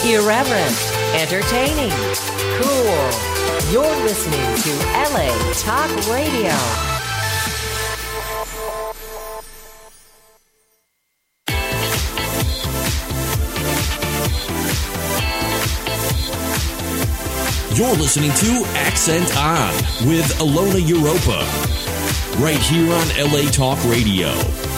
Irreverent, entertaining, cool. You're listening to LA Talk Radio. You're listening to Accent On with Ilona Europa, right here on LA Talk Radio.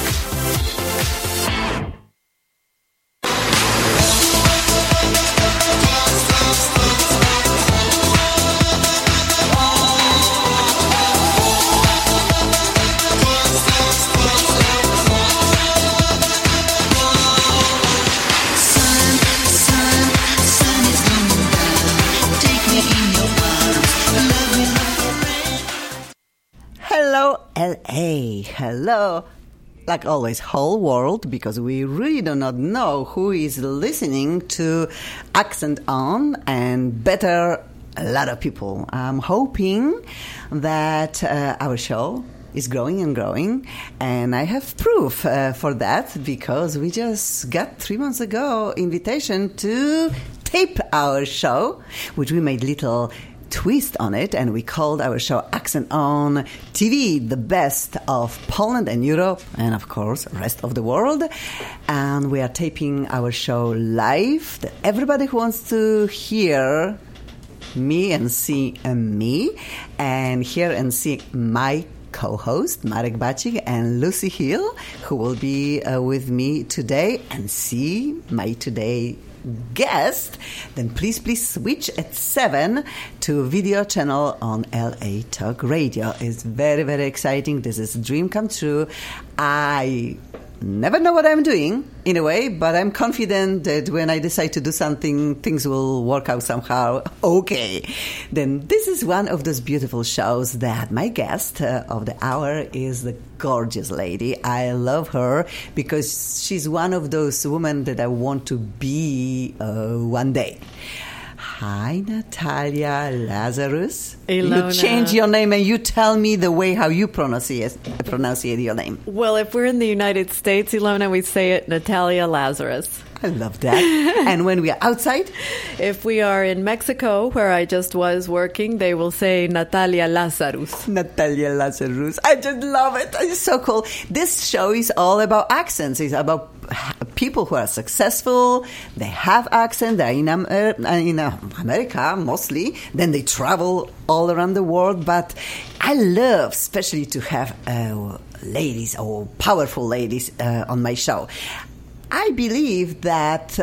LA, hello, like always, whole world, because we really do not know who is listening to Accent On, and better, a lot of people. I'm hoping that our show is growing and growing, and I have proof for that, because we just got 3 months ago invitation to tape our show, which we made little twist on it, and we called our show Accent On TV, the best of Poland and Europe, and of course rest of the world. And we are taping our show live. Everybody who wants to hear me and see me, and hear and see my co-host Marek Bacik and Lucy Hill, who will be with me today, and see my today guest, then please switch at 7 to video channel on LA Talk Radio. It's very, very exciting. This is a dream come true. I never know what I'm doing in a way, but I'm confident that when I decide to do something, things will work out somehow okay. Then this is one of those beautiful shows that my guest of the hour is the gorgeous lady. I love her because she's one of those women that I want to be one day. Hi, Natalia Lazarus. Ilona. You change your name and you tell me the way how you pronounce your name. Well, if we're in the United States, Ilona, we say it Natalia Lazarus. I love that. And when we are outside? If we are in Mexico, where I just was working, they will say Natalia Lazarus. Natalia Lazarus. I just love it. It's so cool. This show is all about accents. It's about people who are successful. They have accent. They're in America mostly. Then they travel all around the world. But I love especially to have ladies or powerful ladies on my show. I believe that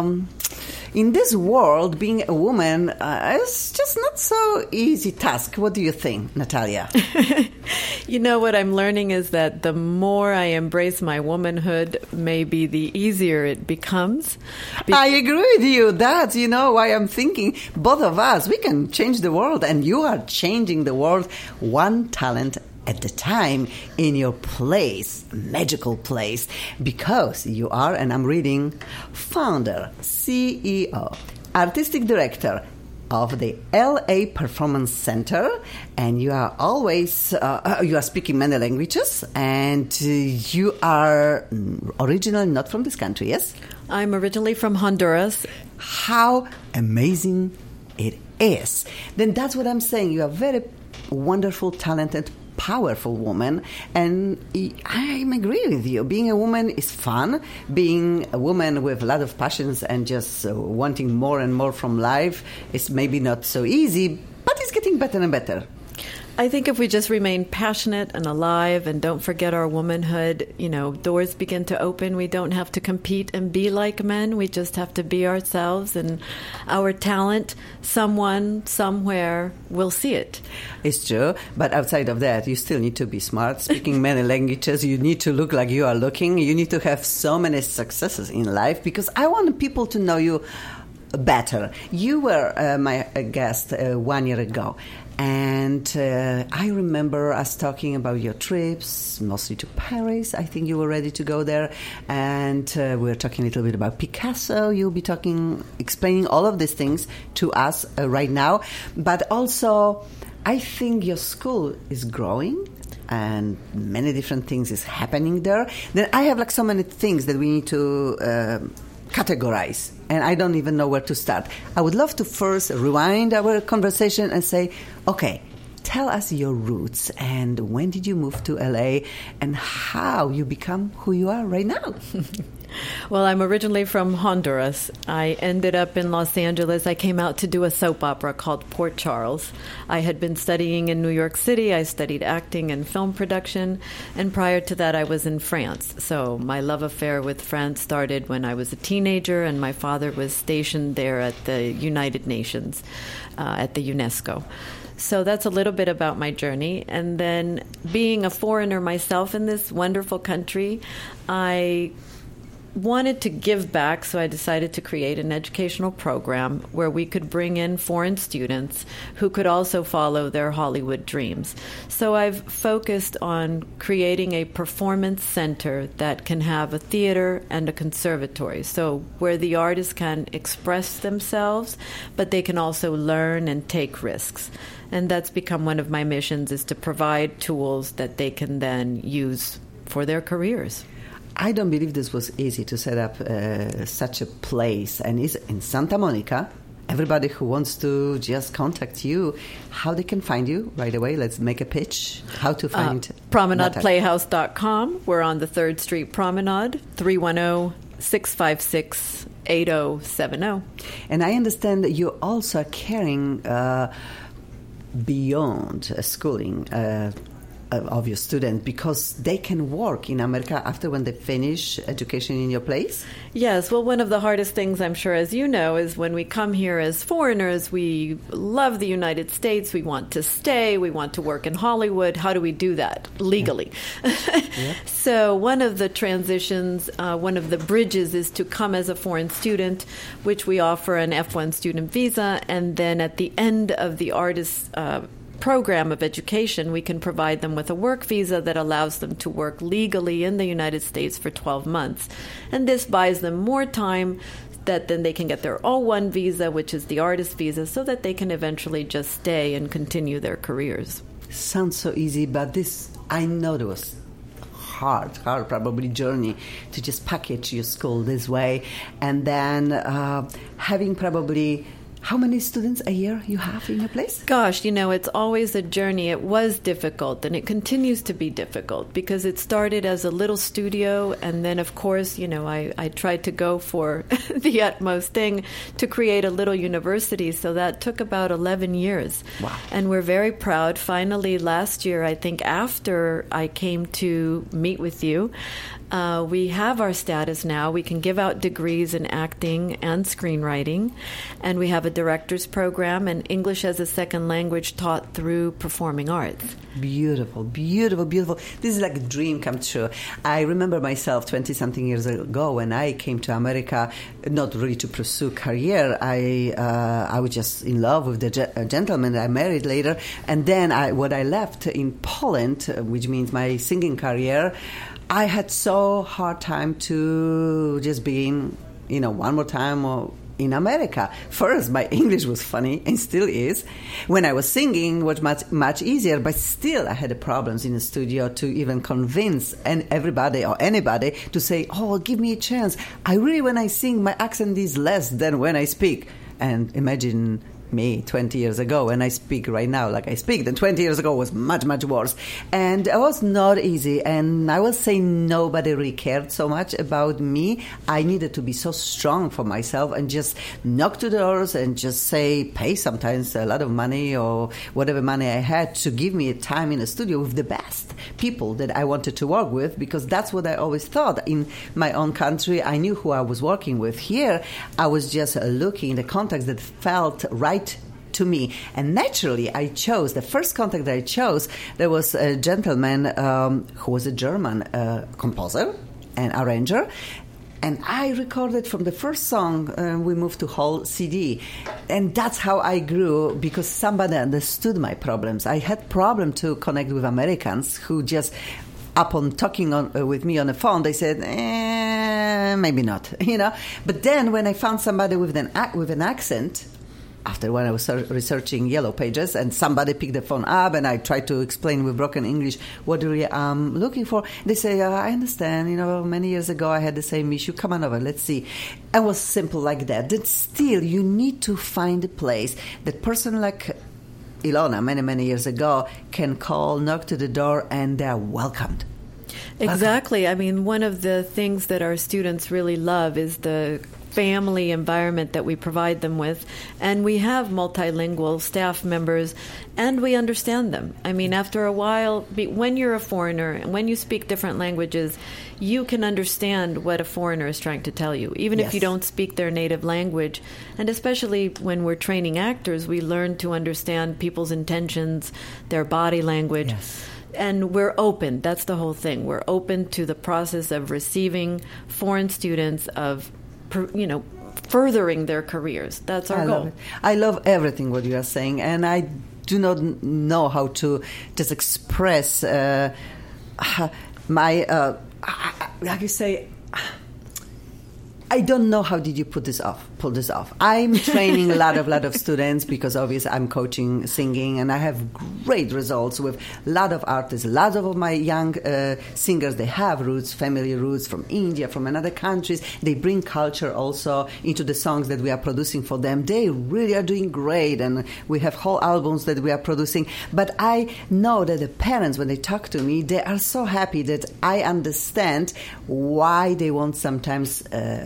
in this world, being a woman is just not so easy task. What do you think, Natalia? You know, what I'm learning is that the more I embrace my womanhood, maybe the easier it becomes. I agree with you. That's, why I'm thinking both of us, we can change the world, and you are changing the world one talent at the time in your place, magical place, because you are, and I'm reading, founder, CEO, artistic director of the LA Performance Center, and you are always, you are speaking many languages, and you are originally not from this country, yes? I'm originally from Honduras. How amazing it is. Then that's what I'm saying. You are very wonderful, talented, powerful woman, and I agree with you. Being a woman is fun. Being a woman with a lot of passions and just wanting more and more from life is maybe not so easy, but it's getting better and better. I think if we just remain passionate and alive and don't forget our womanhood, doors begin to open. We don't have to compete and be like men. We just have to be ourselves, and our talent, someone, somewhere will see it. It's true, but outside of that, you still need to be smart. Speaking many languages, you need to look like you are looking. You need to have so many successes in life, because I want people to know you better. You were my guest 1 year ago. And I remember us talking about your trips, mostly to Paris. I think you were ready to go there. And we were talking a little bit about Picasso. You'll be explaining all of these things to us right now. But also, I think your school is growing, and many different things is happening there. Then I have so many things that we need to categorize, and I don't even know where to start. I would love to first rewind our conversation and say, okay, tell us your roots and when did you move to LA and how you become who you are right now. Well, I'm originally from Honduras. I ended up in Los Angeles. I came out to do a soap opera called Port Charles. I had been studying in New York City. I studied acting and film production. And prior to that, I was in France. So my love affair with France started when I was a teenager, and my father was stationed there at the United Nations, at the UNESCO. So that's a little bit about my journey. And then being a foreigner myself in this wonderful country, I wanted to give back, so I decided to create an educational program where we could bring in foreign students who could also follow their Hollywood dreams. So I've focused on creating a performance center that can have a theater and a conservatory, so where the artists can express themselves, but they can also learn and take risks. And that's become one of my missions, is to provide tools that they can then use for their careers. I don't believe this was easy to set up such a place, and it's in Santa Monica. Everybody who wants to just contact you, how they can find you right away? Let's make a pitch. How to find PromenadePlayhouse.com. We're on the 3rd Street Promenade, 310-656-8070. And I understand that you also are caring beyond schooling of your student, because they can work in America after when they finish education in your place? Yes. Well, one of the hardest things, I'm sure, as you know, is when we come here as foreigners, we love the United States. We want to stay. We want to work in Hollywood. How do we do that legally? Yeah. So one of the transitions, one of the bridges is to come as a foreign student, which we offer an F1 student visa. And then at the end of the artist's program of education, we can provide them with a work visa that allows them to work legally in the United States for 12 months. And this buys them more time that then they can get their O1 visa, which is the artist visa, so that they can eventually just stay and continue their careers. Sounds so easy, but this, I know there was hard probably journey to just package your school this way, and then having probably how many students a year you have in your place? Gosh, it's always a journey. It was difficult, and it continues to be difficult, because it started as a little studio, and then, of course, I tried to go for the utmost thing to create a little university, so that took about 11 years. Wow. And we're very proud. Finally, last year, I think after I came to meet with you, we have our status now. We can give out degrees in acting and screenwriting, and we have a director's program and English as a second language taught through performing arts. Beautiful, beautiful, beautiful. This is like a dream come true. I remember myself 20-something years ago when I came to America, not really to pursue career. I was just in love with the gentleman I married later, and then when I left in Poland, which means my singing career, I had so hard time to just being, one more time or in America. First, my English was funny and still is. When I was singing, it was much easier, but still I had problems in the studio to even convince everybody or anybody to say, oh, give me a chance. When I sing, my accent is less than when I speak. And imagine me 20 years ago, and I speak right now like I speak, then 20 years ago was much, much worse. And it was not easy, and I will say nobody really cared so much about me. I needed to be so strong for myself and just knock to doors and just pay sometimes a lot of money or whatever money I had to give me a time in the studio with the best people that I wanted to work with, because that's what I always thought. In my own country, I knew who I was working with. Here, I was just looking in the context that felt right to me. And naturally, the first contact that I chose, there was a gentleman who was a German composer and arranger. And I recorded from the first song, we moved to whole CD. And that's how I grew, because somebody understood my problems. I had problem to connect with Americans who just, upon talking with me on the phone, they said, maybe not, But then when I found somebody with an accent, after when I was researching Yellow Pages, and somebody picked the phone up, and I tried to explain with broken English what really I'm looking for. They say, I understand, many years ago I had the same issue. Come on over, let's see. It was simple like that. That still, you need to find a place that person like Ilona, many, many years ago, can call, knock to the door, and they're welcomed. Exactly. I mean, one of the things that our students really love is the family environment that we provide them with. And we have multilingual staff members, and we understand them. I mean, after a while, when you're a foreigner and when you speak different languages, you can understand what a foreigner is trying to tell you, even if you don't speak their native language. And especially when we're training actors, we learn to understand people's intentions, their body language. Yes. And we're open. That's the whole thing. We're open to the process of receiving foreign students, of furthering their cares. That's our goal. Love it. I love everything what you are saying, and I do not know how to just express my, like you say, I don't know how did you pull this off. I'm training a lot of students because obviously I'm coaching singing, and I have great results with a lot of artists. A lot of my young singers, they have roots, family roots from India, from another countries. They bring culture also into the songs that we are producing for them. They really are doing great, and we have whole albums that we are producing. But I know that the parents, when they talk to me, they are so happy that I understand why they want sometimes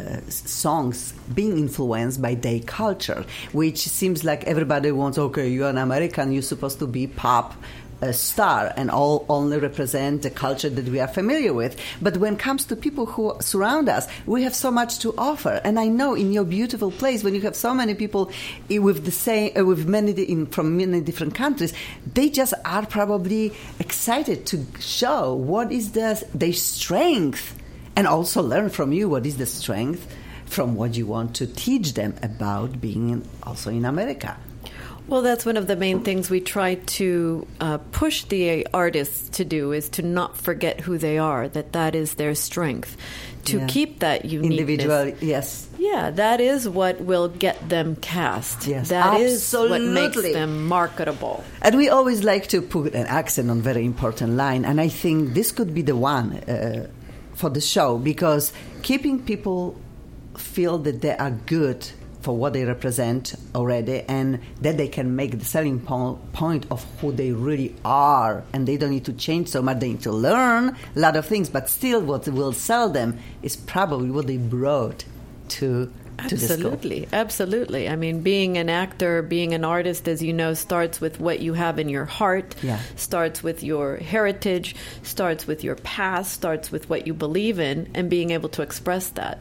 songs being influenced by their culture, which seems like everybody wants, okay, you're an American, you're supposed to be pop star and only represent the culture that we are familiar with. But when it comes to people who surround us, we have so much to offer. And I know in your beautiful place, when you have so many people with the same, with many from many different countries, they just are probably excited to show what is their strength, and also learn from you what is the strength from what you want to teach them about being also in America. Well, that's one of the main things we try to push the artists to do, is to not forget who they are, that is their strength, to keep that uniqueness. Individual, yes. Yeah, that is what will get them cast. Yes, that absolutely. is what makes them marketable. And we always like to put an accent on very important line, and I think this could be the one for the show, because keeping people feel that they are good for what they represent already, and that they can make the selling point of who they really are, and they don't need to change so much. They need to learn a lot of things, but still what will sell them is probably what they brought to Absolutely, absolutely. I mean, being an actor, being an artist, as you know, starts with what you have in your heart, starts with your heritage, starts with your past, starts with what you believe in, and being able to express that.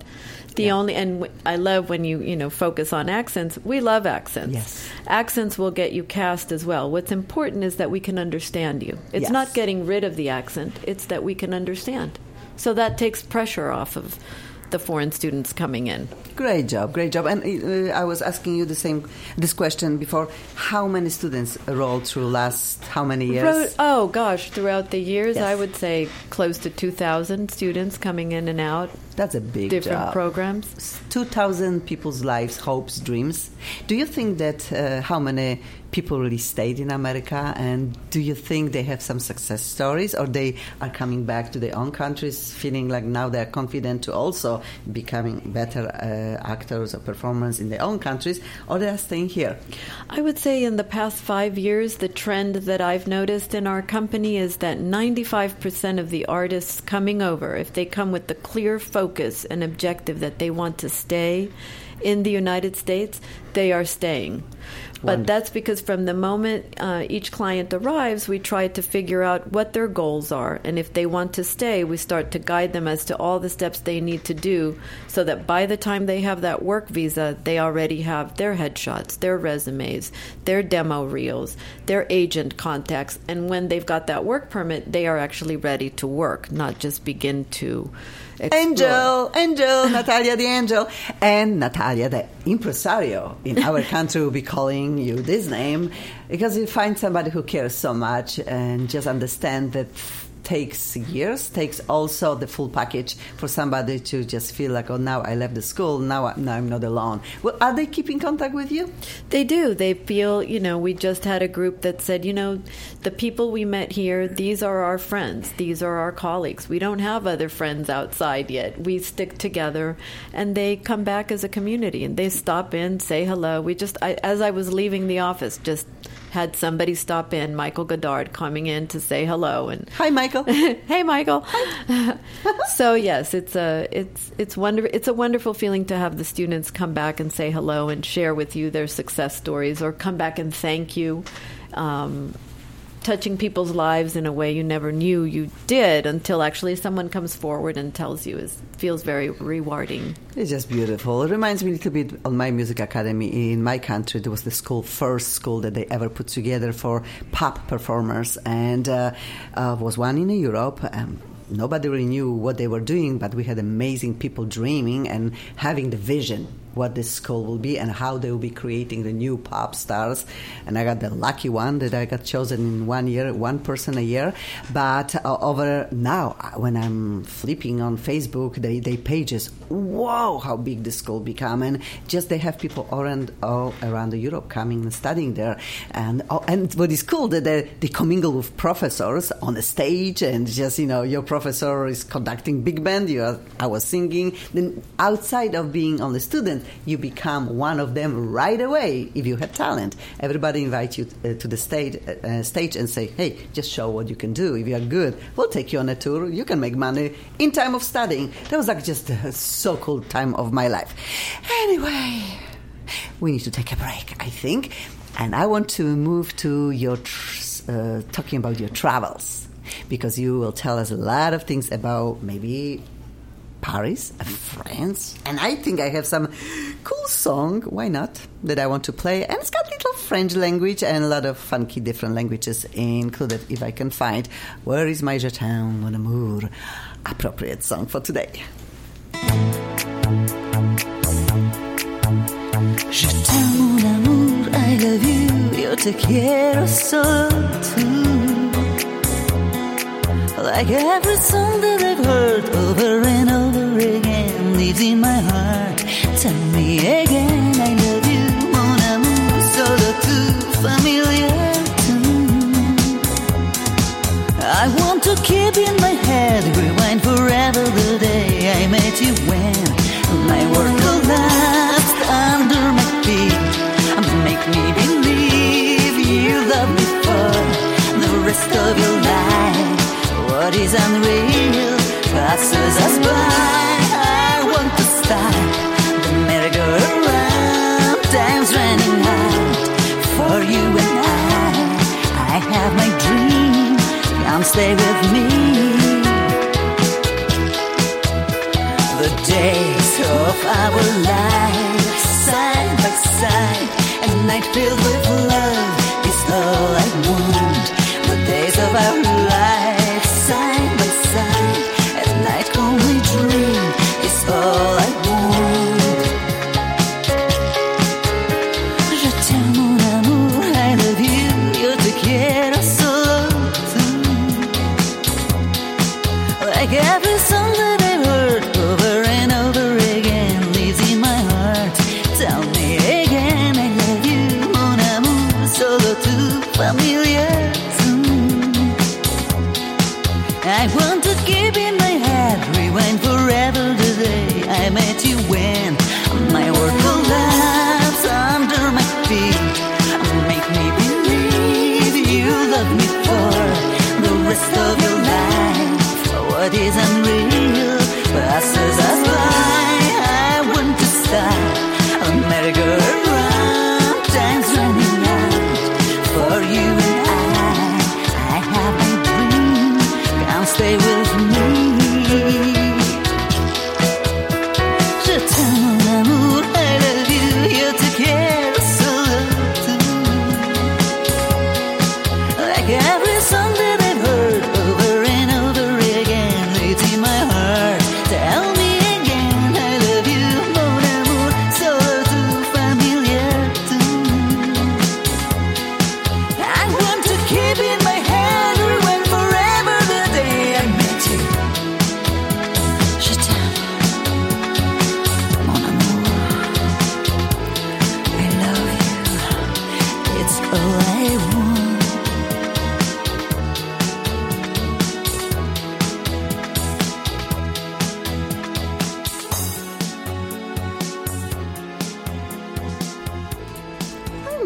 And I love when you focus on accents. We love accents. Yes. Accents will get you cast as well. What's important is that we can understand you. It's not getting rid of the accent. It's that we can understand. So that takes pressure off of the foreign students coming in. Great job. And I was asking you this question before. How many students rolled through last how many years? Throughout the years, I would say close to 2,000 students coming in and out. That's a big different job. Programs. 2,000 people's lives, hopes, dreams. Do you think that how many people really stayed in America, and do you think they have some success stories, or they are coming back to their own countries feeling like now they're confident to also becoming better actors or performers in their own countries, or they are staying here? I would say in the past 5 years, the trend that I've noticed in our company is that 95% of the artists coming over, if they come with the clear focus and objective that they want to stay in the United States, they are staying. But that's because from the moment each client arrives, we try to figure out what their goals are. And if they want to stay, we start to guide them as to all the steps they need to do, so that by the time they have that work visa, they already have their headshots, their resumes, their demo reels, their agent contacts. And when they've got that work permit, they are actually ready to work, not just begin to explore. Angel, Natalia the Angel. And Natalia the impresario. In our country, we'll be calling you this name, because you find somebody who cares so much and just understand that takes years, takes also the full package for somebody to just feel like, oh, now I left the school, now I'm not alone. Well, are they keeping contact with you? They do. They feel, we just had a group that said, the people we met here, these are our friends. These are our colleagues. We don't have other friends outside yet. We stick together, and they come back as a community, and they stop in, say hello. As I was leaving the office, just had somebody stop in, Michael Goddard, coming in to say hello. And hi, Michael. Hey, Michael. So yes, it's a wonderful feeling to have the students come back and say hello and share with you their success stories, or come back and thank you. Touching people's lives in a way you never knew you did until actually someone comes forward and tells you. Feels very rewarding. It's just beautiful. It reminds me a little bit of my music academy in my country. There was the first school that they ever put together for pop performers, and was one in Europe. Nobody really knew what they were doing, but we had amazing people dreaming and having the vision what this school will be and how they will be creating the new pop stars. And I got the lucky one that I got chosen in 1 year, one person a year. But over now, when I'm flipping on Facebook, they pages, whoa, how big this school become. And just they have people all around Europe coming and studying there. And what is cool, that they commingle with professors on the stage, and just, your professor is conducting big band, I was singing. Then outside of being only student, you become one of them right away if you have talent. Everybody invites you to the stage and say, hey, just show what you can do. If you are good, we'll take you on a tour. You can make money in time of studying. That was like just a so cool time of my life. Anyway, we need to take a break, I think. And I want to move to your talking about your travels, because you will tell us a lot of things about maybe Paris, France, and I think I have some cool song, why not, that I want to play, and it's got little French language and a lot of funky different languages included, if I can find. Where is my Je t'aime, mon amour? Appropriate song for today. Je t'aime, mon amour, I love you, yo te quiero solo tú. Like every song that I've heard over and over again lives in my heart. Tell me again, I love you, mon amour, solo tú, familiar tune. I want to keep in my head, rewind forever the day I met you, when my world collapsed under my feet. Make me believe you love me for the rest of your life. What is unreal passes us by. I want to start the merry-go-round, time's running out for you and I have my dream, come stay with me. The days of our lives, side by side, a night filled with love is all I want. The days of our lives, side by side, at night only dream is all I want. Je t'aime, mon amour, I love you, yo te quiero solo tú. Like every song that I've heard over and over again lives in my heart. Tell me again, I love you, mon amour, solo tú, familiar.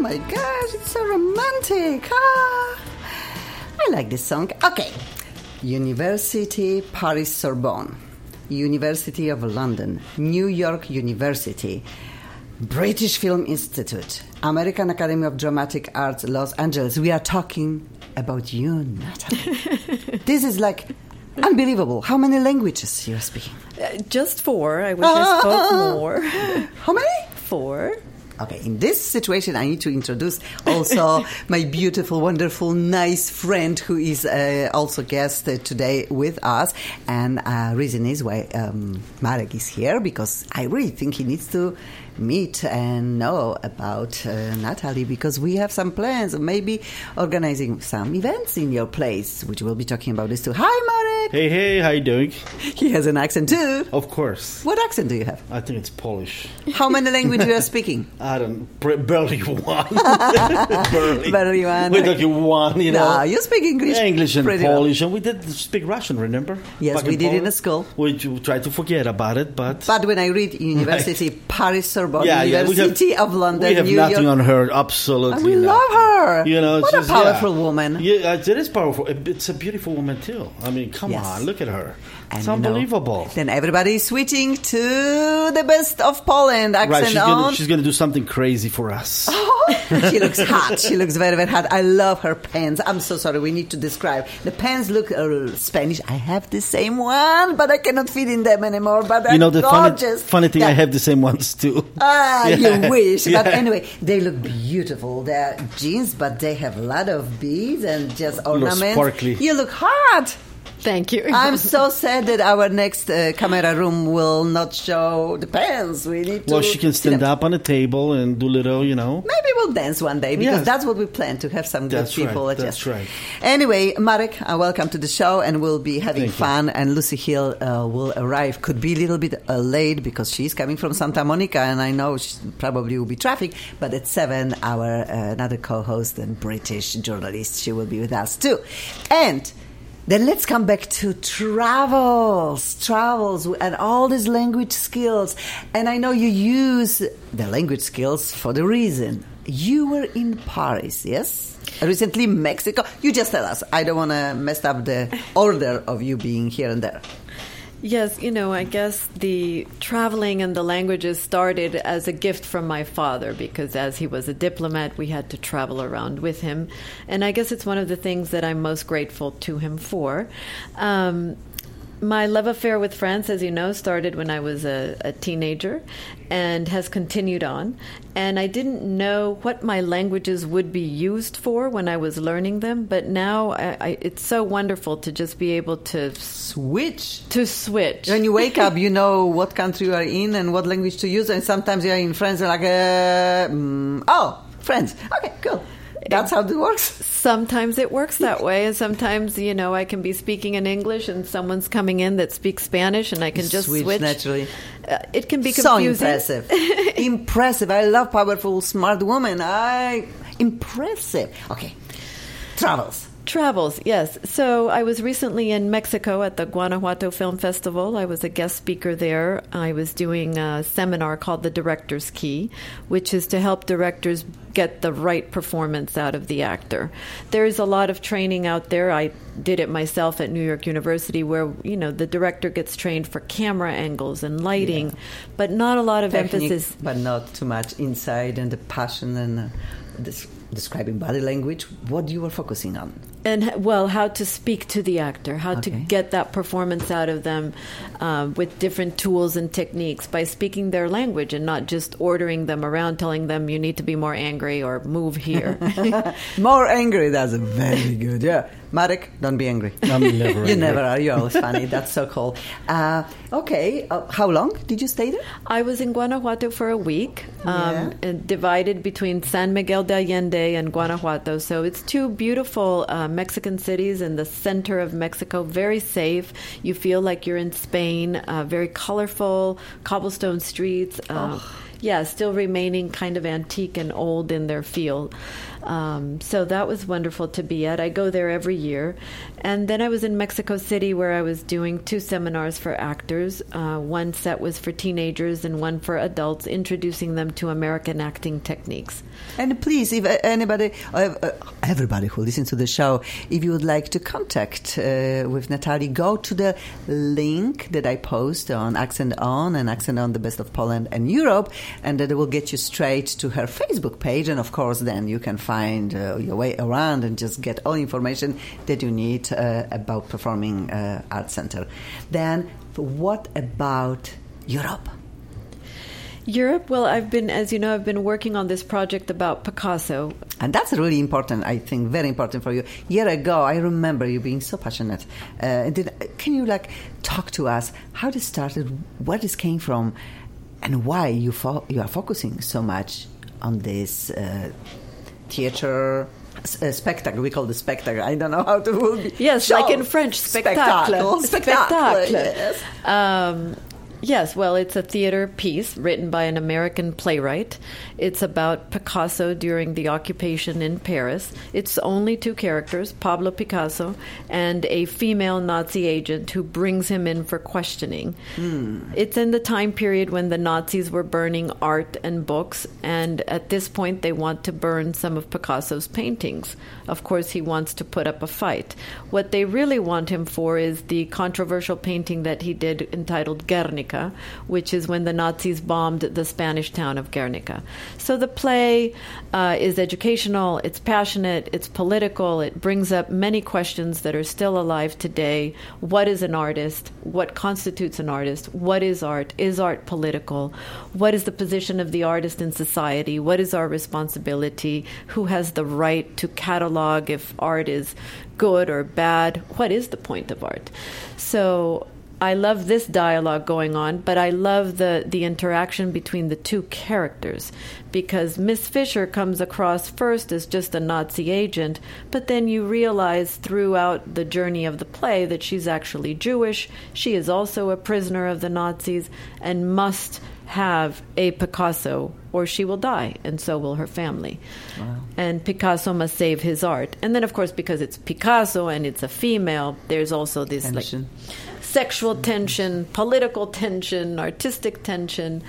my gosh, it's so romantic. Ah, I like this song. Okay. University Paris Sorbonne, University of London, New York University, British Film Institute, American Academy of Dramatic Arts, Los Angeles. We are talking about you, Natalie. This is like unbelievable. How many languages you're speaking? Just 4. I wish I spoke more. How many? 4. Okay, in this situation, I need to introduce also my beautiful, wonderful, nice friend who is also guest today with us. And reason is why Marek is here, because I really think he needs to meet and know about Natalie, because we have some plans of maybe organizing some events in your place, which we'll be talking about this too. Hi, Marek! Hey, how you doing? He has an accent too. Of course. What accent do you have? I think it's Polish. How many languages you are speaking? I don't barely one. Barely one. We're talking one, you know. No, you speak English. Yeah, English and pretty Polish, well. and we did speak Russian, remember? Yes, back we did Poland? in a school. We tried to forget about it, but... But when I read University, Paris Sorbonne, Yeah, University of London, we have New nothing York. on her, absolutely We love nothing. her. You know, What it's a powerful woman. Yeah, it is powerful. It's a beautiful woman too. I mean, come Yes. on, look at her. And It's you know, unbelievable. then everybody is switching to the best of Poland accent Right, she's gonna do something crazy for us. She looks hot. She looks very, very hot. I love her pants. I'm so sorry. We need to describe. The pants look Spanish. I have the same one, but I cannot fit in them anymore. But they're You know, the gorgeous. funny thing, Yeah. I have the same ones too. You wish. But Yeah. anyway, they look beautiful. They're jeans, but they have a lot of beads and just ornaments. sparkly. You look hot. Thank you. I'm so sad that our next camera room will not show the pants. We need to... Well, she can see stand them. up on a table and do little, you know. Maybe we'll dance one day, because Yes. that's what we plan, to have some good That's people. right, Just- that's right. Anyway, Marek, welcome to the show, and we'll be having Thank you. fun. And Lucy Hill will arrive. Could be a little bit late because she's coming from Santa Monica, and I know she probably will be traffic. But at 7, our another co-host and British journalist, she will be with us too. And then let's come back to travels, and all these language skills. And I know you use the language skills for the reason. You were in Paris, yes? Recently, Mexico. You just tell us. I don't want to mess up the order of you being here and there. Yes, I guess the traveling and the languages started as a gift from my father, because as he was a diplomat, we had to travel around with him. And I guess it's one of the things that I'm most grateful to him for. My love affair with France, as you know, started when I was a teenager and has continued on. And I didn't know what my languages would be used for when I was learning them, but now it's so wonderful to just be able to Switch. switch. When you wake up, you know what country you are in and what language to use. And sometimes you are in France, you're like, French. Okay, cool. That's how it works. Sometimes it works that way, and sometimes, I can be speaking in English and someone's coming in that speaks Spanish, and I can just switch. naturally. It can be So confusing. impressive. Impressive. I love powerful, smart women. Impressive. Okay. Travels. Travels, yes. So I was recently in Mexico at the Guanajuato Film Festival. I was a guest speaker there. I was doing a seminar called The Director's Key, which is to help directors get the right performance out of the actor. There is a lot of training out there. I did it myself at New York University, where, the director gets trained for camera angles and lighting, but not a lot of Technique, emphasis. but not too much inside and the passion and describing body language. What you were focusing on? And, how to speak to the actor, how to get that performance out of them with different tools and techniques by speaking their language and not just ordering them around, telling them you need to be more angry or move here. More angry. That's very good. Yeah. Marek, don't be angry. I'm never You angry. never are. You're always funny. That's so cool. Okay. How long did you stay there? I was in Guanajuato for a week, Yeah. and divided between San Miguel de Allende and Guanajuato. So it's two beautiful Mexican cities in the center of Mexico, very safe. You feel like you're in Spain, very colorful, cobblestone streets. still remaining kind of antique and old in their field. So that was wonderful to be at. I go there every year. And then I was in Mexico City where I was doing 2 seminars for actors. One set was for teenagers and one for adults, introducing them to American acting techniques. And please, if anybody, everybody who listens to the show, if you would like to contact with Natalie, go to the link that I post on Accent On and Accent On, the Best of Poland and Europe, and that will get you straight to her Facebook page. And of course, then you can find your way around and just get all information that you need about Performing Arts Center. Then, what about Europe? Europe, well, I've been working on this project about Picasso. And that's really important, I think, very important for you. A year ago, I remember you being so passionate. Can you talk to us how this started, where this came from, and why you are focusing so much on this theater spectacle? We call it spectacle. I don't know how to. Yes, show. Like in French, spectacle. Spectacle. Yes. Yes, well, it's a theater piece written by an American playwright. It's about Picasso during the occupation in Paris. It's only 2 characters, Pablo Picasso and a female Nazi agent who brings him in for questioning. It's in the time period when the Nazis were burning art and books, and at this point they want to burn some of Picasso's paintings. Of course, he wants to put up a fight. What they really want him for is the controversial painting that he did entitled Guernica, which is when the Nazis bombed the Spanish town of Guernica. So the play is educational, it's passionate, it's political, it brings up many questions that are still alive today. What is an artist? What constitutes an artist? What is art? Is art political? What is the position of the artist in society? What is our responsibility? Who has the right to catalog if art is good or bad? What is the point of art? So I love this dialogue going on, but I love the interaction between the 2 characters, because Miss Fisher comes across first as just a Nazi agent, but then you realize throughout the journey of the play that she's actually Jewish. She is also a prisoner of the Nazis and must have a Picasso or she will die, and so will her family. Wow. And Picasso must save his art. And then, of course, because it's Picasso and it's a female, there's also this tension. Sexual tension, political tension, artistic tension.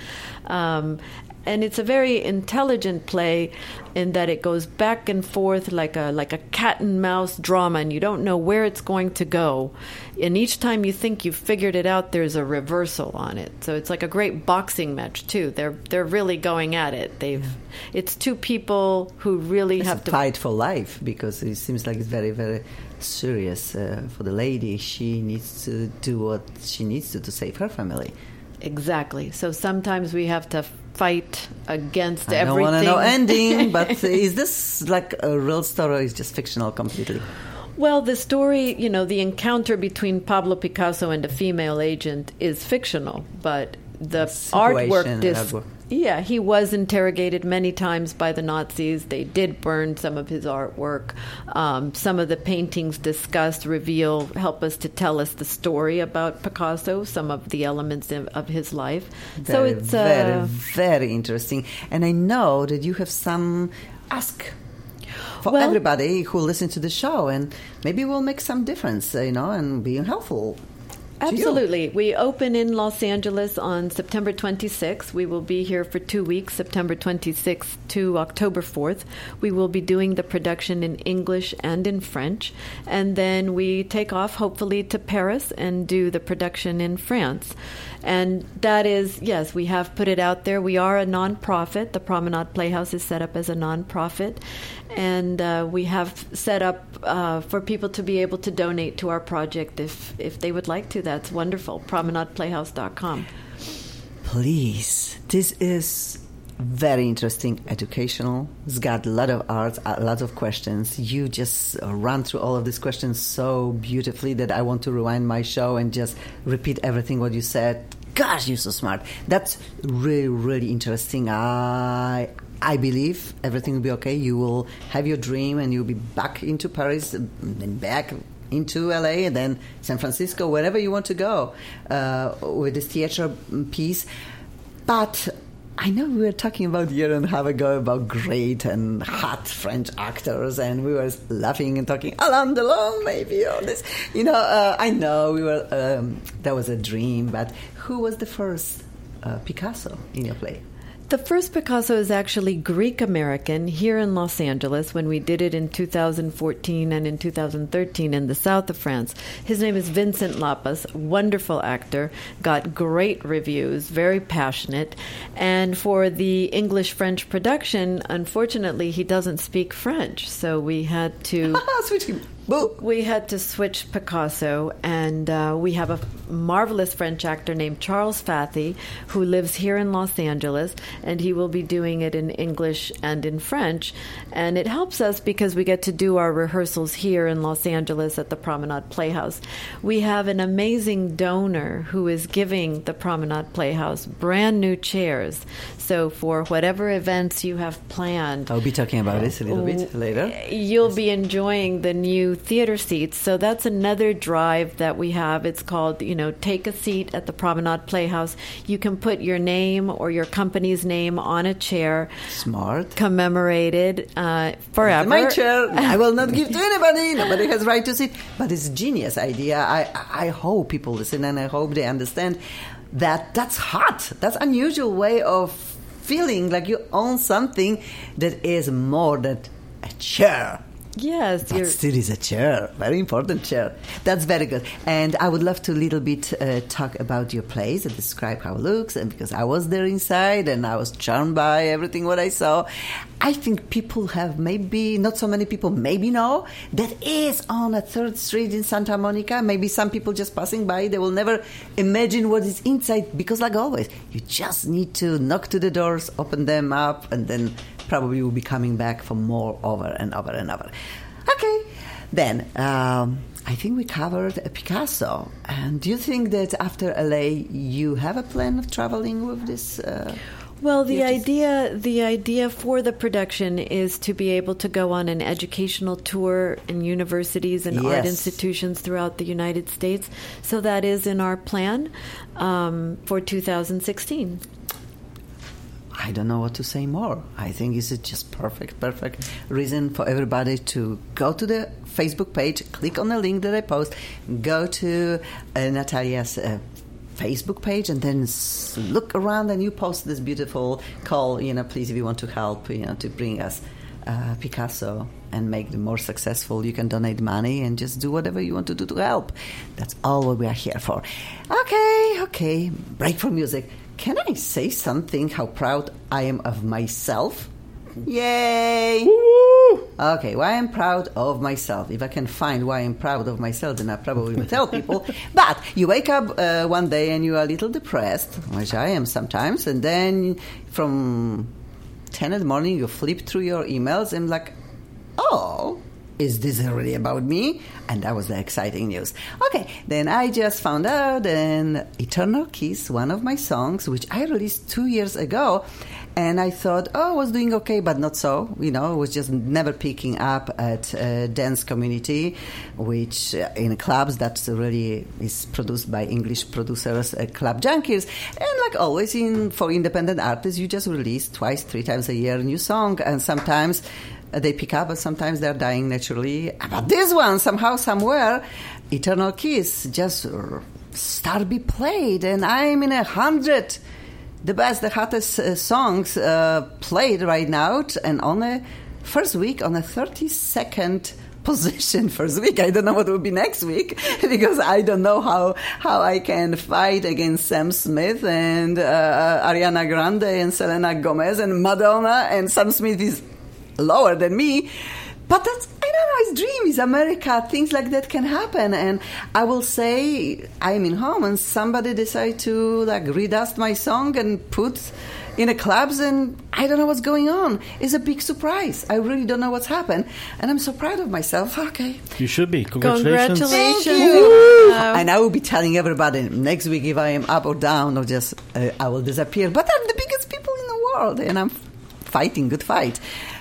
And it's a very intelligent play in that it goes back and forth like a cat and mouse drama, and you don't know where it's going to go. And each time you think you've figured it out, there's a reversal on it. So it's like a great boxing match too. They're really going at it. It's 2 people who really have to fight for life, because it seems like it's very, very serious for the lady. She needs to do what she needs to save her family. Exactly. So sometimes we have to fight against everything. I don't want to know ending, but is this like a real story or is it just fictional completely? Well, the story, the encounter between Pablo Picasso and a female agent is fictional, but the artwork... Yeah, he was interrogated many times by the Nazis. They did burn some of his artwork. Some of the paintings discussed help us to tell us the story about Picasso, some of the elements of his life. So it's very, very interesting. And I know that you have some ask for everybody who listens to the show, and maybe we'll make some difference, and be helpful. Absolutely. We open in Los Angeles on September 26th. We will be here for 2 weeks, September 26th to October 4th. We will be doing the production in English and in French. And then we take off, hopefully, to Paris and do the production in France. And that is, yes, we have put it out there. We are a nonprofit. The Promenade Playhouse is set up as a nonprofit. And we have set up for people to be able to donate to our project if they would like to. That's wonderful. PromenadePlayhouse.com. Please. This is very interesting, educational. It's got a lot of art, a lot of questions. You just run through all of these questions so beautifully that I want to rewind my show and just repeat everything what you said. Gosh, you're so smart. That's really, really interesting. I believe everything will be okay. You will have your dream and you'll be back into Paris, then back into LA, and then San Francisco, wherever you want to go with this theater piece. But I know we were talking about a year and a half ago about great and hot French actors, and we were laughing and talking Alain Delon, maybe, or this. I know we were. That was a dream, but who was the first Picasso in your play? The first Picasso is actually Greek-American here in Los Angeles when we did it in 2014 and in 2013 in the south of France. His name is Vincent Lapas, wonderful actor, got great reviews, very passionate. And for the English-French production, unfortunately, he doesn't speak French, so we had to... Switch him. We had to switch Picasso, and we have a marvelous French actor named Charles Fathi who lives here in Los Angeles, and he will be doing it in English and in French. And it helps us because we get to do our rehearsals here in Los Angeles at the Promenade Playhouse. We have an amazing donor who is giving the Promenade Playhouse brand new chairs. So for whatever events you have planned... I'll be talking about this a little bit later. You'll be enjoying the new theater seats. So that's another drive that we have. It's called, Take a Seat at the Promenade Playhouse. You can put your name or your company's name on a chair. Smart. Commemorated forever. My chair. I will not give to anybody. Nobody has right to sit. But it's a genius idea. I hope people listen, and I hope they understand that that's hot. That's unusual way of feeling like you own something that is more than a chair. Yes. But still is a chair. Very important chair. That's very good. And I would love to a little bit talk about your place and describe how it looks. And because I was there inside and I was charmed by everything what I saw. I think people have maybe, not so many people maybe know, that is on a 3rd Street in Santa Monica. Maybe some people just passing by, they will never imagine what is inside. Because like always, you just need to knock to the doors, open them up, and then probably you'll be coming back for more over and over and over. Okay, then I think we covered Picasso. And do you think that after LA you have a plan of traveling with this? Well, the idea for the production is to be able to go on an educational tour in universities and art institutions throughout the United States. So that is in our plan for 2016. I don't know what to say more. I think it's just perfect reason for everybody to go to the Facebook page, click on the link that I post, go to Natalia's Facebook page, and then look around, and you post this beautiful call, please, if you want to help, to bring us Picasso and make them more successful. You can donate money and just do whatever you want to do to help. That's all what we are here for. Okay, break for music. Can I say something how proud I am of myself? Yay! Woo! Okay, why I'm proud of myself. If I can find why I'm proud of myself, then I probably will tell people. But you wake up one day and you are a little depressed, which I am sometimes, and then from 10 in the morning you flip through your emails and like, oh, is this really about me? And that was the exciting news. Okay, then I just found out that Eternal Kiss, one of my songs, which I released 2 years ago, and I thought, I was doing okay, but not so. It was just never picking up at a dance community, which in clubs that really is produced by English producers, Club Junkies. And like always for independent artists, you just release 2-3 times a year a new song, and sometimes they pick up, but sometimes they're dying naturally. But this one, somehow, somewhere, Eternal Kiss just start be played, and I'm in 100, the best, the hottest songs played right now, and on the first week, on the 32nd position first week. I don't know what will be next week, because I don't know how I can fight against Sam Smith and Ariana Grande and Selena Gomez and Madonna, and Sam Smith is lower than me, but that's, I don't know, it's dream, it's America, things like that can happen. And I will say I'm in home and somebody decide to like redust my song and put in a clubs, and I don't know what's going on. It's a big surprise. I really don't know what's happened, and I'm so proud of myself. Okay, you should be. Congratulations. Thank you. And I will be telling everybody next week if I am up or down, or just I will disappear. But I'm the biggest people in the world, and I'm fighting good fight.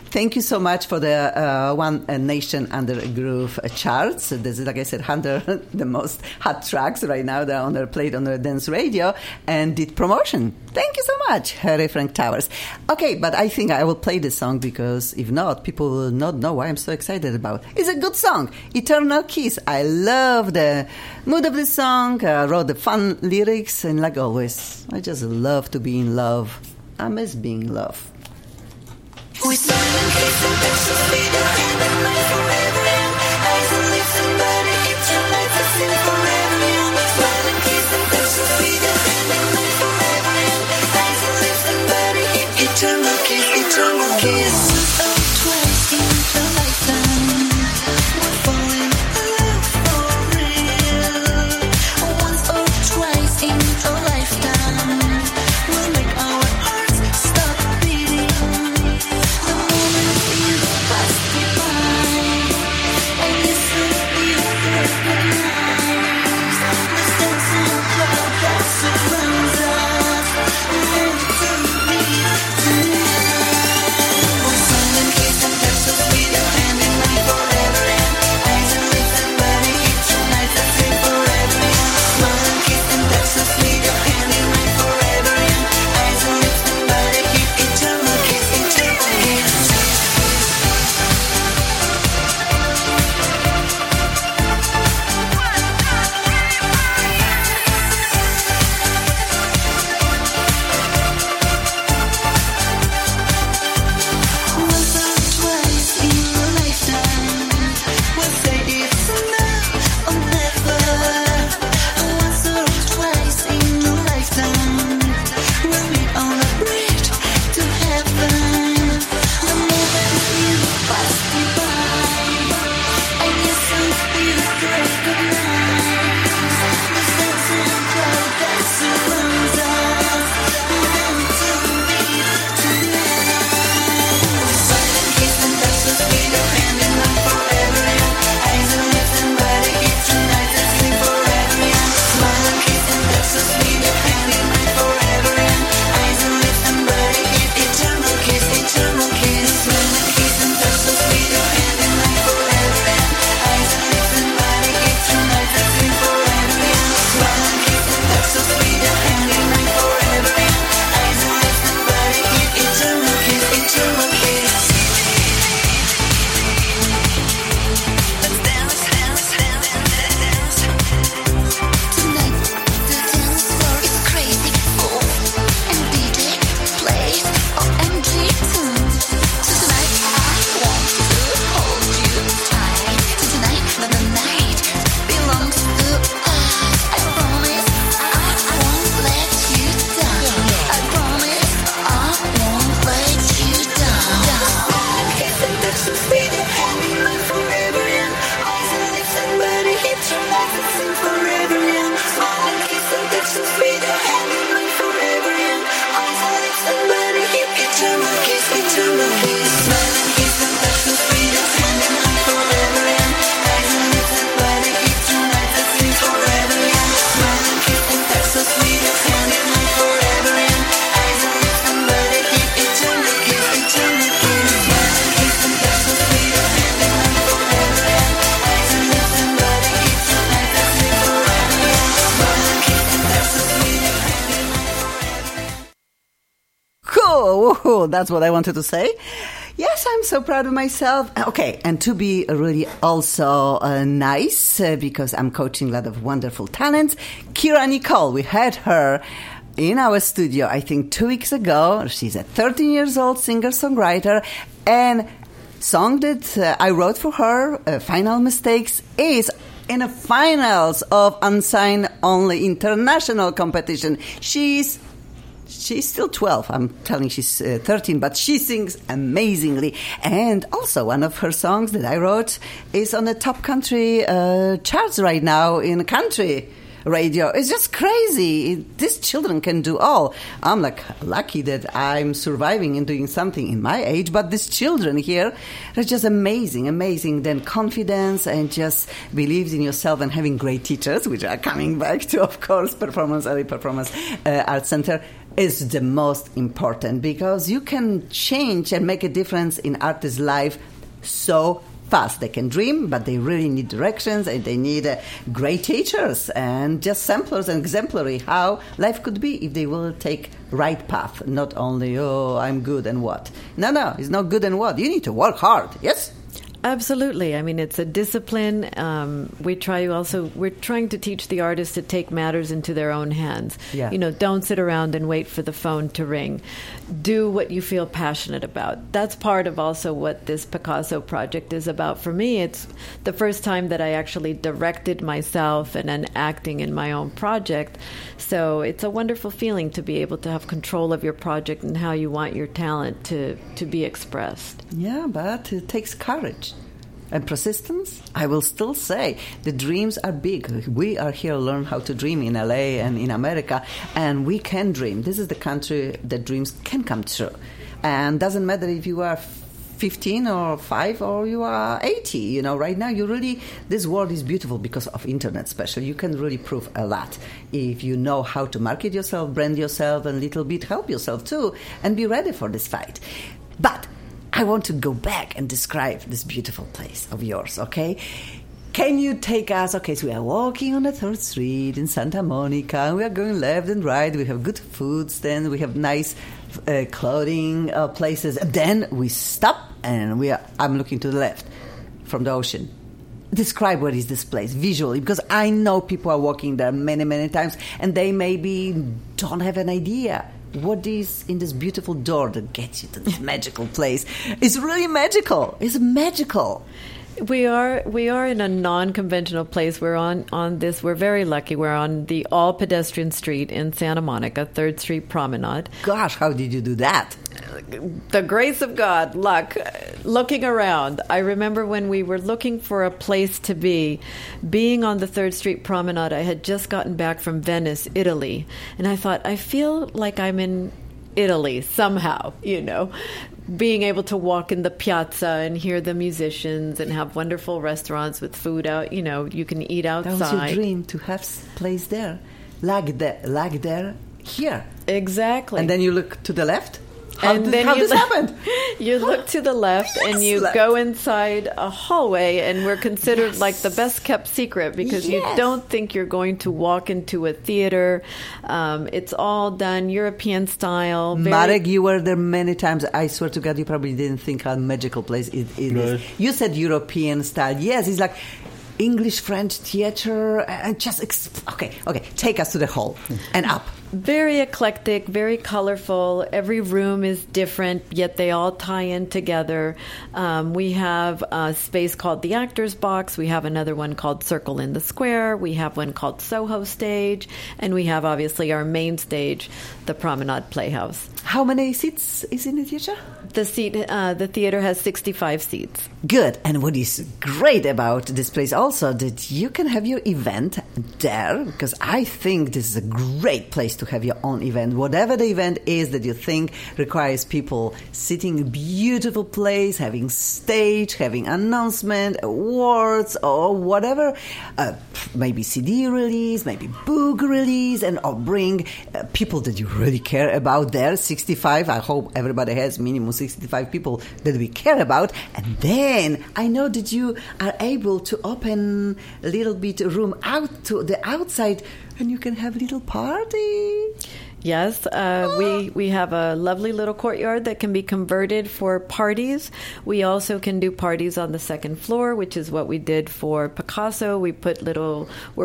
Thank you so much for the One Nation Under Groove charts. This is, like I said, 100 the most hot tracks right now. They're played on the dance radio and did promotion. Thank you so much, Harry Frank Towers. Okay, but I think I will play this song because if not, people will not know why I'm so excited about. It's a good song, Eternal Kiss. I love the mood of the song. I wrote the fun lyrics, and like always, I just love to be in love. I miss being in love. We silent kiss and touch the sweet hand and night forever young. Eyes and lips and body hit your life and sing forever young. Silent kiss and touch the sweet hand and night forever young. Eyes and lips and body hit eternal kiss, eternal kiss. Once or twice in a lifetime, we're falling in love for real. Once or twice in a lifetime, we'll make our hearts stop beating. Cool, that's what I wanted to say. Yes, I'm so proud of myself. Okay, and to be really also nice, because I'm coaching a lot of wonderful talents. Kira Nicole, we had her in our studio, I think 2 weeks ago. She's a 13 years old singer-songwriter, and song that I wrote for her, Final Mistakes, is in the finals of Unsigned Only International Competition. She's still 12. I'm telling she's 13, but she sings amazingly. And also one of her songs that I wrote is on the top country charts right now in country radio. It's just crazy. These children can do all. I'm like lucky that I'm surviving and doing something in my age, but these children here are just amazing. Then confidence and just believes in yourself and having great teachers, which are coming back to, of course, Early Performance Arts Center. is the most important, because you can change and make a difference in artists' life so fast. They can dream, but they really need directions, and they need great teachers and just samplers and exemplary how life could be if they will take right path. Not only, oh, I'm good and what. No, it's not good and what. You need to work hard. Yes? Absolutely. I mean, it's a discipline. We're trying to teach the artists to take matters into their own hands. Yeah. You know, don't sit around and wait for the phone to ring. Do what you feel passionate about. That's part of also what this Picasso project is about. For me, it's the first time that I actually directed myself and acting in my own project. So it's a wonderful feeling to be able to have control of your project and how you want your talent to be expressed. Yeah, but it takes courage and persistence. I will still say the dreams are big. We are here to learn how to dream in LA and in America, and we can dream. This is the country that dreams can come true. And doesn't matter if you are 15 or 5 or you are 80. You know, right now this world is beautiful because of internet especially. You can really prove a lot if you know how to market yourself, brand yourself, and a little bit help yourself too, and be ready for this fight. But I want to go back and describe this beautiful place of yours, okay? Can you take us? Okay, so we are walking on the 3rd Street in Santa Monica, and we are going left and right. We have good foods, then we have nice clothing places. Then we stop, and I'm looking to the left from the ocean. Describe what is this place visually, because I know people are walking there many, many times, and they maybe don't have an idea. What is in this beautiful door that gets you to this magical place? It's really magical. It's magical. We are in a non-conventional place. We're on this. We're very lucky. We're on the all-pedestrian street in Santa Monica, 3rd Street Promenade. Gosh, how did you do that? The grace of God, luck, looking around. I remember when we were looking for a place to being on the 3rd Street Promenade. I had just gotten back from Venice, Italy, and I thought, I feel like I'm in Italy somehow, you know, being able to walk in the piazza and hear the musicians and have wonderful restaurants with food out, you know, you can eat outside. That was your dream, to have a place there, like there, here. Exactly. And then you look to the left? How this happened? You look to the left and you go inside a hallway, and we're considered like the best kept secret because you don't think you're going to walk into a theater. It's all done European style. Marek, you were there many times. I swear to God, you probably didn't think how magical place it is. You said European style. Yes, it's like English, French theater, and just okay. Take us to the hall and up. Very eclectic, very colorful. Every room is different, yet they all tie in together. We have a space called the Actors Box. We have another one called Circle in the Square. We have one called Soho Stage. And we have, obviously, our main stage, the Promenade Playhouse. How many seats is in the theater? The theater has 65 seats. Good. And what is great about this place also, that you can have your event there, because I think this is a great place to have your own event. Whatever the event is that you think requires people sitting in a beautiful place, having stage, having announcement, awards, or whatever, maybe CD release, maybe book release, and or bring people that you really care about there. 65, I hope everybody has minimum 65 people that we care about. And then I know that you are able to open a little bit room out to the outside, and you can have a little party. Yes, we have a lovely little courtyard that can be converted for parties. We also can do parties on the second floor, which is what we did for Picasso. We're putting little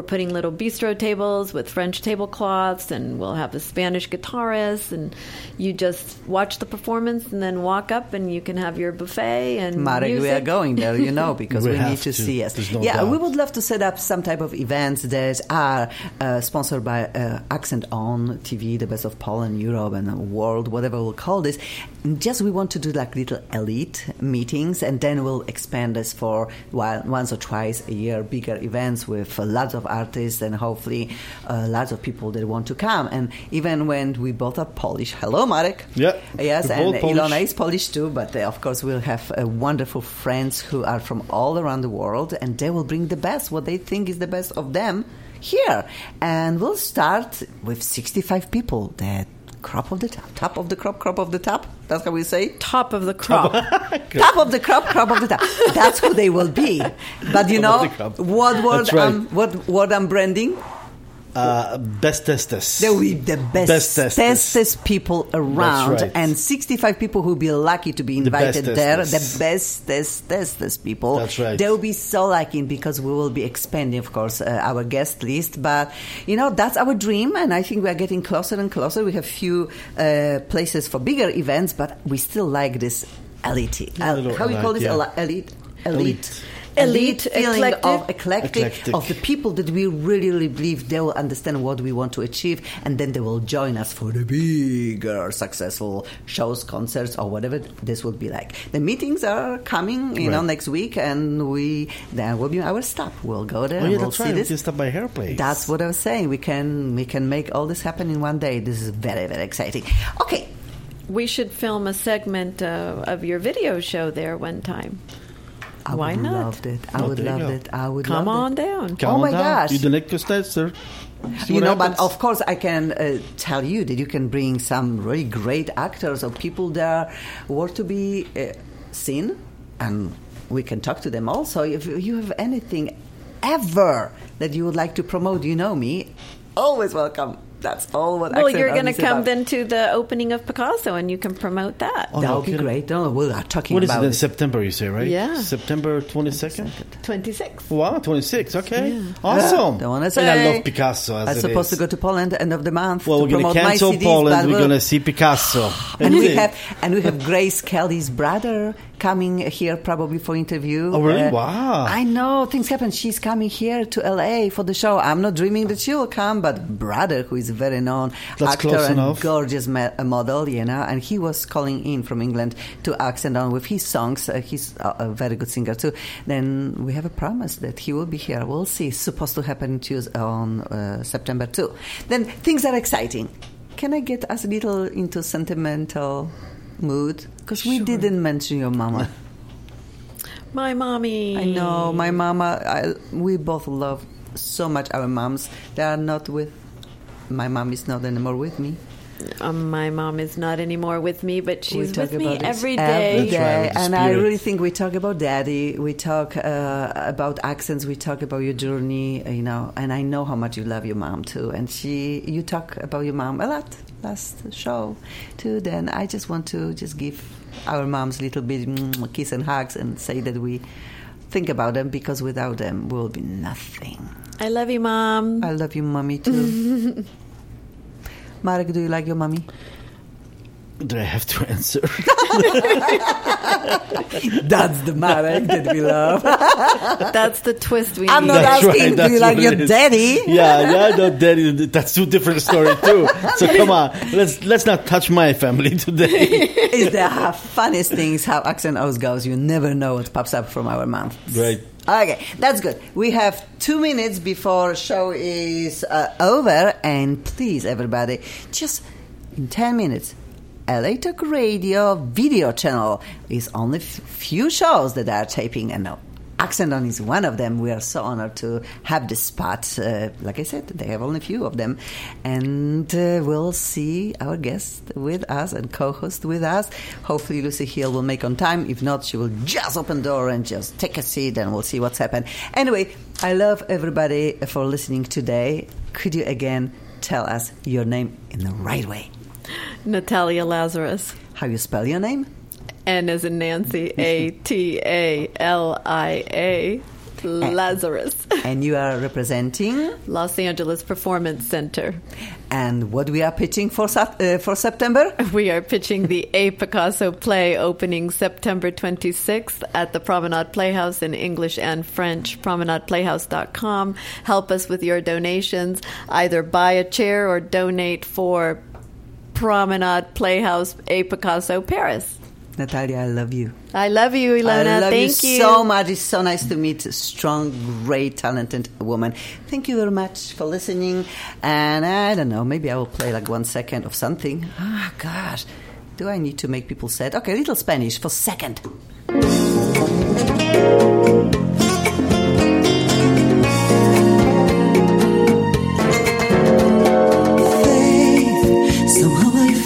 bistro tables with French tablecloths, and we'll have a Spanish guitarist, and you just watch the performance and then walk up and you can have your buffet and Marek, music. we are going there, you know, because we need to see us. No doubt. We would love to set up some type of events that are sponsored by Accent On TV, the best of Poland, Europe, and the world, whatever we'll call this. Just we want to do like little elite meetings, and then we'll expand this for once or twice a year, bigger events with lots of artists and hopefully lots of people that want to come. And even when we both are Polish, hello Marek. Yeah. Yes, We're and both Polish. Ilona is Polish too, but of course we'll have wonderful friends who are from all around the world, and they will bring the best, what they think is the best of them, here. And we'll start with 65 people that crop of the top. Top of the crop of the top. That's how we say. Top of the crop. Top of the crop of the top. That's who they will be. But you know what word? That's right. What word I'm branding? Bestest. They will be the bestest people around, That's right. and 65 people who will be lucky to be invited there. The bestest people. That's right. They will be so lucky because we will be expanding, of course, our guest list. But you know, that's our dream, and I think we are getting closer and closer. We have few places for bigger events, but we still like this elite. How we call this? Elite feeling of eclectic of the people that we really believe they will understand what we want to achieve, and then they will join us for the bigger successful shows, concerts, or whatever this will be like. The meetings are coming, you know, next week, and that will be our stop. We'll go there. Oh, yeah, we'll that's see right. this. We can stop by Hair Place. That's what I was saying. We can make all this happen in one day. This is very exciting. Okay. We should film a segment of your video show there one time. Why not? I would love it. Come on down. Oh my gosh. You don't sir. You know, but of course I can tell you that you can bring some really great actors or people there who are to be seen, and we can talk to them also. If you have anything ever that you would like to promote, you know me, always welcome. That's all what Well, Accent you're going to is come about. then to the opening of Picasso, and you can promote that. Oh, That no would be kidding. great. No, we are talking What is about it in September, you say, right? Yeah. September 22nd? 26. Wow, 26. Okay. Awesome. Don't want to And say. I love Picasso as I'm it supposed is. to go to Poland end of the month Well, to we're going promote to my cancel CDs. Poland. but We're we'll- going to see Picasso. and we have Grace Kelly's brother coming here probably for interview. Oh, really? Wow. I know things happen. She's coming here to LA for the show. I'm not dreaming that she will come, but brother, who is a very known That's actor close and enough. gorgeous model, you know, and he was calling in from England to Accent On with his songs. He's a very good singer too. Then we have a promise that he will be here. We'll see. It's supposed to happen on September 2. Then things are exciting. Can I get us a little into sentimental mood? Because we didn't mention your mama. My mommy. I know, my mama, we both love so much our moms. They are not with, my mom is not anymore with me. My mom is not anymore with me, but she's talk with me about it every day. Every day. That's right, And the I spirit. really think we talk about daddy, we talk about accents, we talk about your journey, you know, and I know how much you love your mom too. And you talk about your mom a lot last show too. Then I just want to just give our moms a little bit kiss and hugs and say that we think about them, because without them we'll be nothing. I love you, Mom. I love you, mommy too. Marek, do you like your mommy? Do I have to answer? That's the Marek that we love. That's the twist we I'm need. not That's asking, right, do that's you like what your it is. daddy? Yeah, no, daddy. That's two different stories too. So come on, let's not touch my family today. Is the funniest things how Accent Oz goes. You never know what pops up from our mouth. Right. Okay, that's good. We have 2 minutes before show is over, and please, everybody, just in 10 minutes, LA Talk Radio video channel is only few shows that are taping, and now Accent On is one of them. We are so honored to have this spot. Like I said, they have only a few of them. And we'll see our guest with us and co-host with us. Hopefully Lucy Hill will make on time. If not, she will just open the door and just take a seat, and we'll see what's happened. Anyway, I love everybody for listening today. Could you again tell us your name in the right way? Natalia Lazarus. How you spell your name? N as in Nancy. Atalia. Lazarus. And you are representing? Los Angeles Performance Center. And what we are pitching for September? We are pitching the A. Picasso play opening September 26th at the Promenade Playhouse in English and French, promenadeplayhouse.com. Help us with your donations. Either buy a chair or donate for Promenade Playhouse A. Picasso Paris. Natalia, I love you. I love you, Ilona. I love Thank you so much. It's so nice to meet a strong, great, talented woman. Thank you very much for listening. And I don't know, maybe I will play like 1 second of something. Oh, gosh. Do I need to make people sad? Okay, a little Spanish for second. Somehow I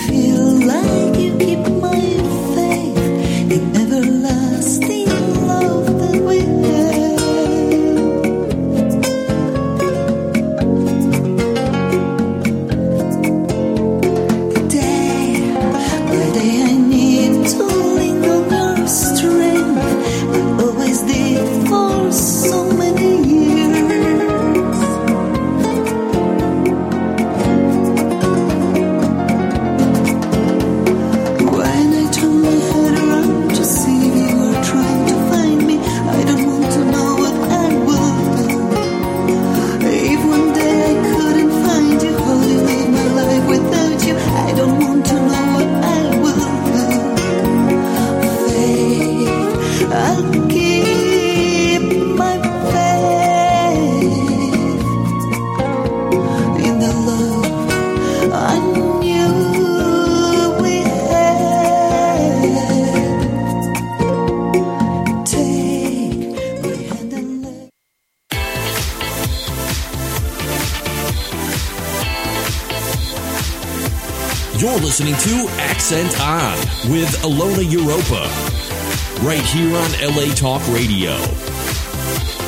listening to Accent On with Alona Europa, right here on LA Talk Radio.